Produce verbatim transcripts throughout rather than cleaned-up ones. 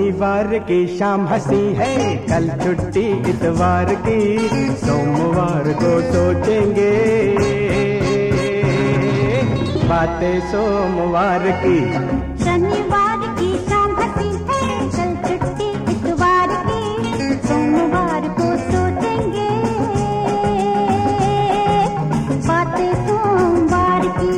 शनिवार की शाम हंसी है, कल छुट्टी इतवार की, सोमवार को सोचेंगे बातें सोमवार की। शनिवार की शाम हंसी है, कल छुट्टी इतवार की, सोमवार को सोचेंगे बातें सोमवार की।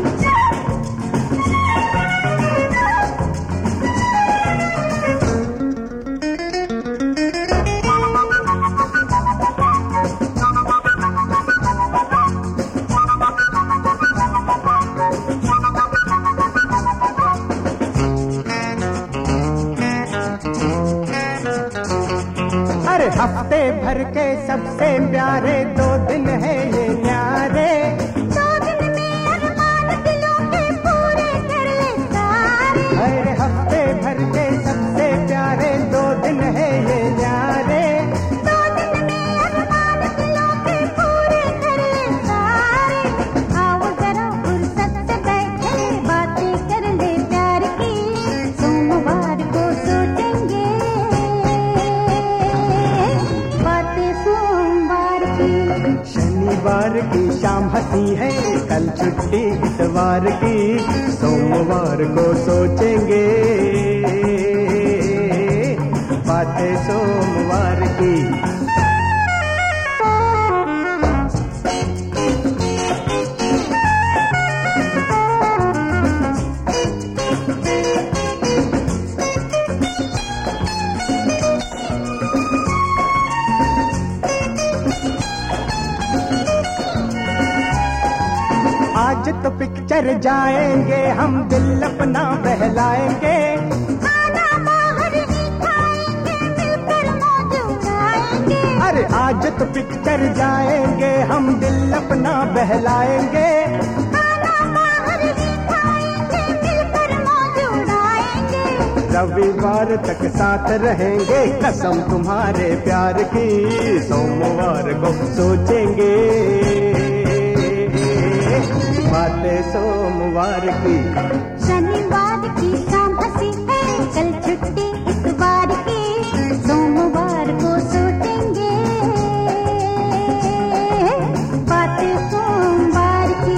अरे हफ्ते भर के सबसे प्यारे दो दिन है ये न्यारे, दो दिन में अरमान दिलों के पूरे कर ले सारे। अरे हफ्ते भर के सबसे प्यारे दो दिन है ये न्यारे, दो दिन में अरमान दिलों के पूरे कर ले सारे। आओ जरा फुर्सत से बैठे बातें कर ले प्यार की, सोमवार को सोचेंगे बातें सोमवार की। शनिवार की शाम हंसी है, कल छुट्टी इतवार की, सोमवार को सोचेंगे बातें सोमवार की। आज तो पिक्चर जाएंगे हम, दिल अपना बहलाएंगे, खाना बाहर ही खाएंगे, मिलकर मौज उड़ाएंगे। अरे आज तो पिक्चर जाएंगे हम, दिल अपना बहलाएंगे, खाना बाहर ही खाएंगे, मिलकर मौज उड़ाएंगे। रविवार तक साथ रहेंगे, कसम तुम्हारे प्यार की, सोमवार को सोचेंगे बातें सोमवार की। शनिवार की शाम हंसी है, कल छुट्टी इतवार की, सोमवार को सोचेंगे बातें सोमवार की।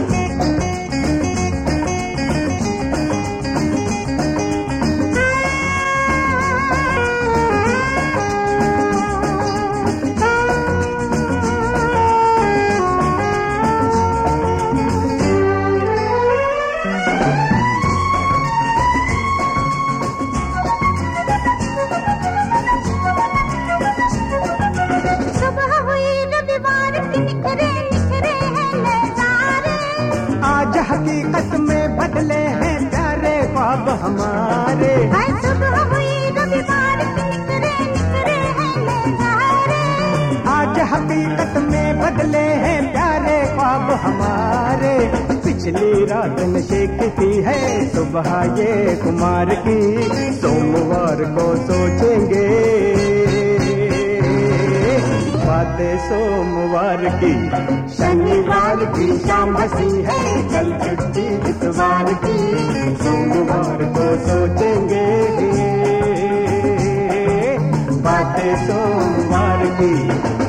आज हकीकत में बदले हैं प्यारे ख्वाब हमारे, सुबह हुई रविवार की निकरे निकरे हैं नजारे। आज हकीकत में बदले हैं प्यारे ख्वाब हमारे। पिछली रात नशे की थी है सुबह ये कुमार की, सोमवार को सोचेंगे बातें सोमवार की। शनिवार की शाम हंसी है, कल छुट्टी इतवार की, सोमवार को सोचेंगे बातें सोमवार की।